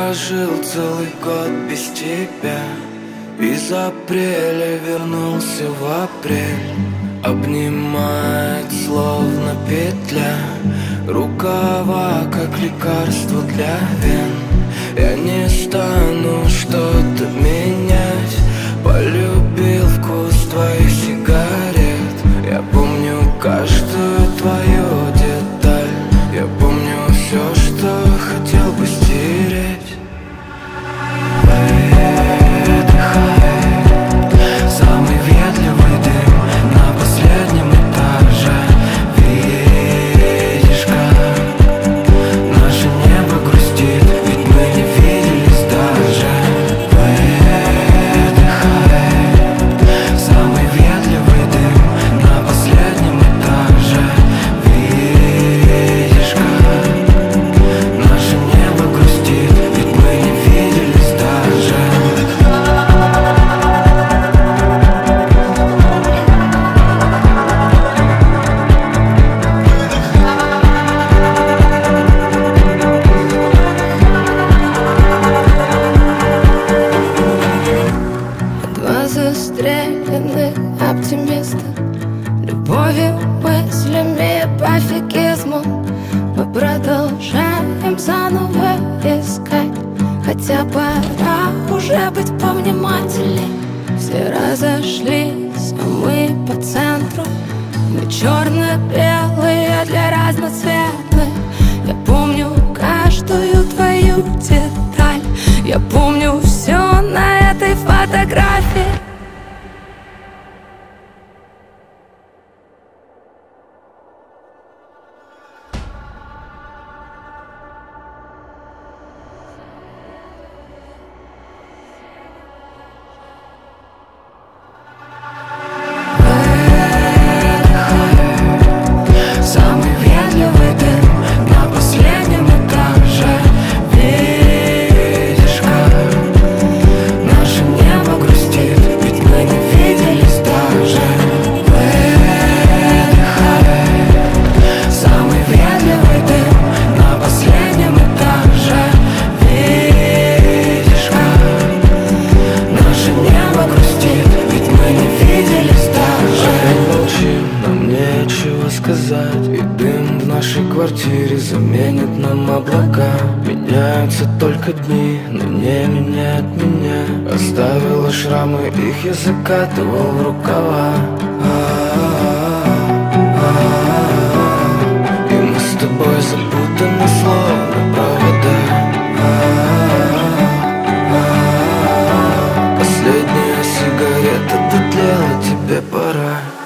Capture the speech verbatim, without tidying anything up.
прожил целый год без тебя. Из апреля вернулся в апрель. Обнимает словно петля, рукава как лекарство для вен. Я не стану что-то менять. Полюбил вкус твоих сигарет. Я помню каждую твою деталь. Я помню все, что хотел бы стереть. Самый въедливый дым на последнем этаже. Видишь, как наше небо грустит, ведь мы не виделись даже. Выдыхай. Самый въедливый дым на последнем этаже. Видишь, как наше небо грустит, ведь мы не виделись даже. Два застреленных оптимиста, любовью, мыслями, пофигизму. Мы продолжаем заново искать, хотя пора уже быть повнимательней. Все разошлись, а мы по центру. Мы черно-белые для разноцветных. Я помню каждую твою деталь. Я помню все на этой фотографии. Самый въедливый дым на последнем этаже. Видишь, как наше небо грустит, ведь мы не виделись даже. Выдыхай. Самый въедливый дым на последнем этаже. Видишь, как наше небо грустит, ведь мы не виделись даже. Опять молчим, нам нечего сказать. И дым в нашей квартире заменит нам облака. Меняются только дни, но не меняет меня. Оставила шрамы, их я закатывал в рукава. И мы с тобой запутаны словно провода. Последняя сигарета дотлела, тебе пора.